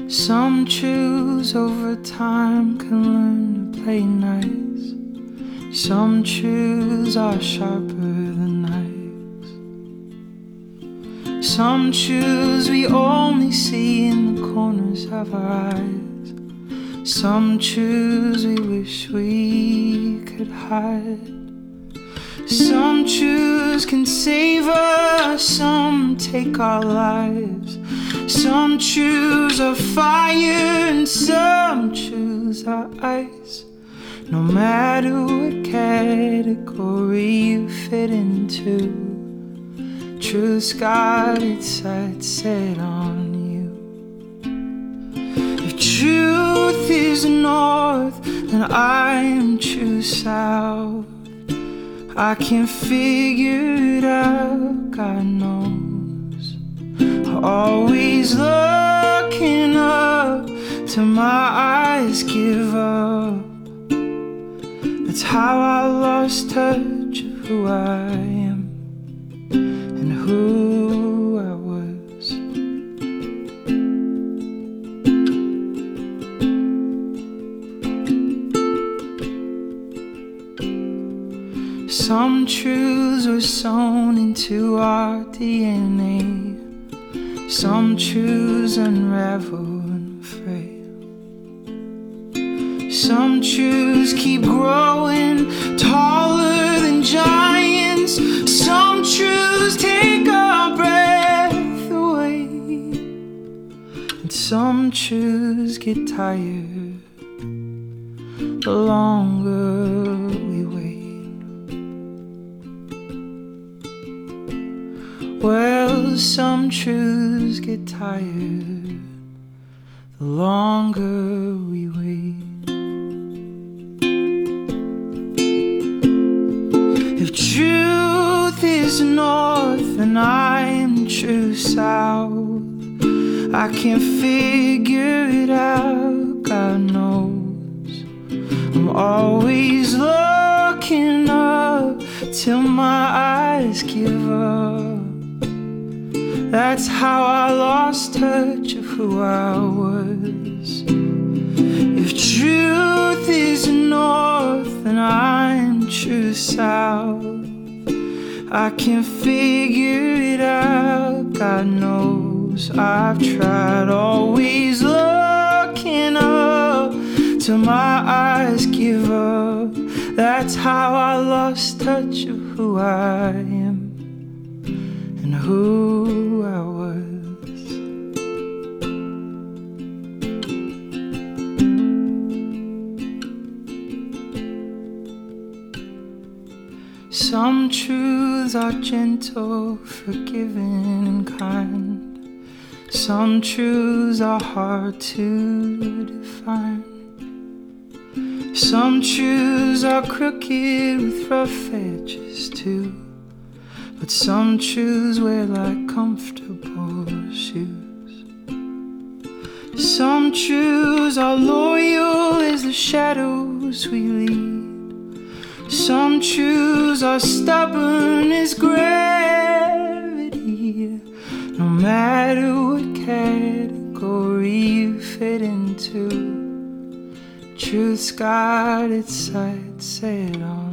Some truths over time can learn to play nice. Some truths are sharper than knives. Some truths we only see in the corners of our eyes. Some truths we wish we could hide. Some truths can save us, some take our lives. Some truths are fire and some truths are ice. No matter what category you fit into, truth's got its sights set on you. If truth is north, then I am true south. I can't figure it out, God knows. Always looking up till my eyes give up. That's how I lost touch of who I am and who I was. Some truths were sewn into our DNA. Some truths unravel and fray. Some truths keep growing taller than giants. Some truths take our breath away. And some truths get tired the longer we wait. Well, some truths get tired the longer we wait. If truth is north and I'm true south, I can't figure it out, God knows. I'm always looking up till my eyes give up. That's how I lost touch of who I was. If truth is north and I'm true south, I can't figure it out, God knows. I've tried, always looking up till my eyes give up. That's how I lost touch of who I am and who I was. Some truths are gentle, forgiving and kind. Some truths are hard to define. Some truths are crooked with rough edges too. But some truths wear like comfortable shoes. Some truths are loyal as the shadows we lead. Some truths are stubborn as gravity. No matter what category you fit into, truth's got its sights set on